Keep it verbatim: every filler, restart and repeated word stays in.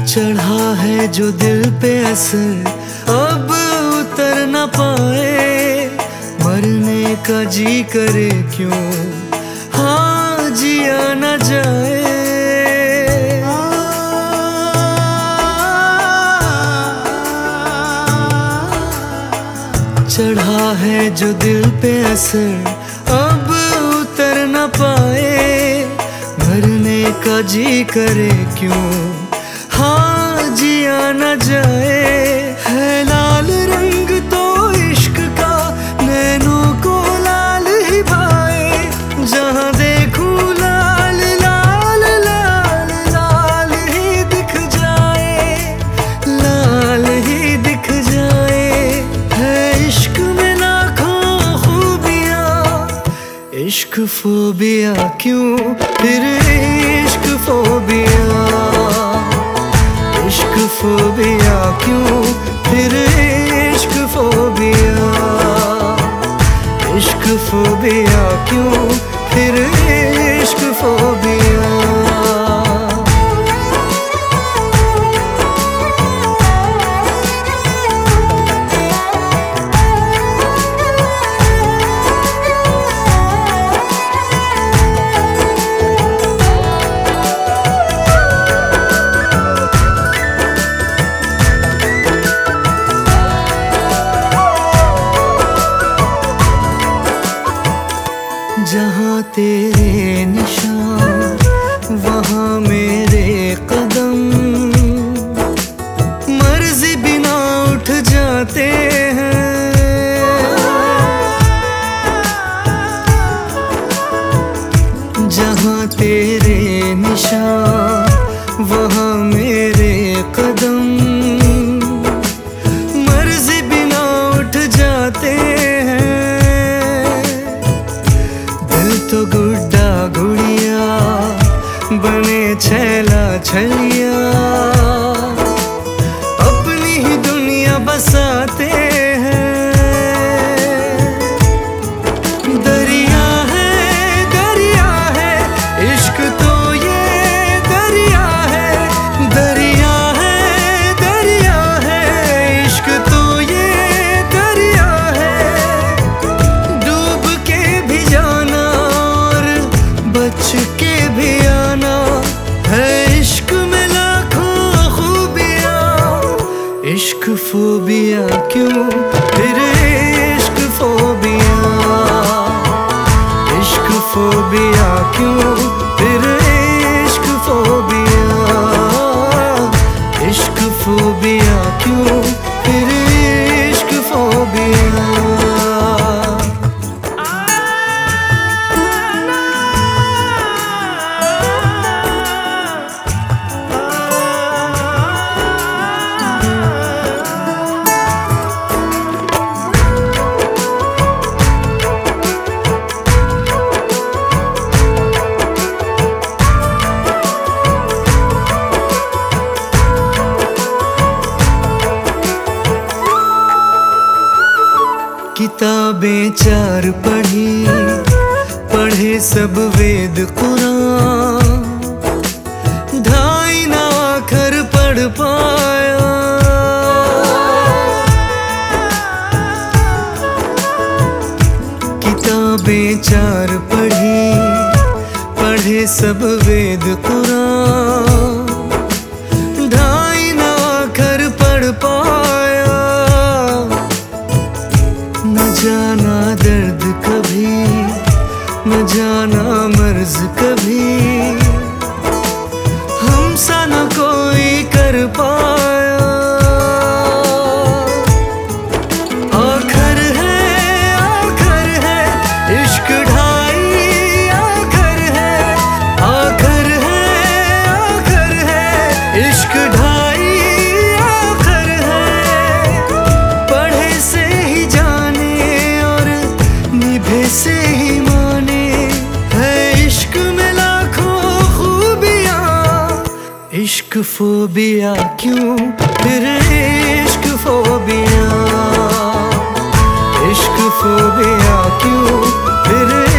चढ़ा है जो दिल पे असर अब उतर न पाए, मरने का जी करे क्यों हाँ जिया न जाए। चढ़ा है जो दिल पे असर अब उतर न पाए, मरने का जी करे क्यों हाँ जिया न जाए। है लाल रंग तो इश्क का नैनों को लाल ही भाए, जहाँ देखूं लाल लाल लाल लाल ही दिख जाए, लाल ही दिख जाए। है इश्क में लाखों खूबियाँ, इश्क फोबिया क्यों फिर इश्क फोबिया, इश्क फोबिया क्यों फिर इश्क फोबिया, इश्क फोबिया क्यों फिर इश्क फोबिया। जहाँ तेरे निशान वहाँ मेरे कदम, मर्जी बिना उठ जाते हैं। जहाँ तेरे निशान वहाँ मेरे कदम, मर्जी बिना उठ जाते हैं। तो गुड्डा गुड़िया बने छैला छलिया, अपनी ही दुनिया बसाते हैं। दरिया है दरिया है इश्क तो ये दरिया है, दरिया है दरिया है इश्क तो ये दरिया है। डूब के भी जाना बच के भी आना, है इश्क में लाखों खूबियाँ। इश्क फोबिया क्यों फिर इश्क फोबिया, इश्क फोबिया क्यों फिर इश्क फोबिया, इश्क फोबिया क्यों फिर इश्क फोबिया। किताबें चार पढ़ी, पढ़े सब वेद कुरान, ढाई ना आखर पढ़ पाया। किताबें चार पढ़ी, पढ़े सब वेद कुरान, ढाई ना आखर पढ़ पाया। न जाना दर्द कभी, न जाना मर्ज कभी, हमसा न कोई कर पाया। आखर है आखर है इश्क ढाई आखर है, आखर है आखर है इश्क ढाई आखर है। पढ़े से ही जाने और निभे से ही माने, है इश्क में लाखों खूबियाँ। इश्क फोबिया क्यों फिर इश्क फोबिया, इश्क फोबिया क्यों फिर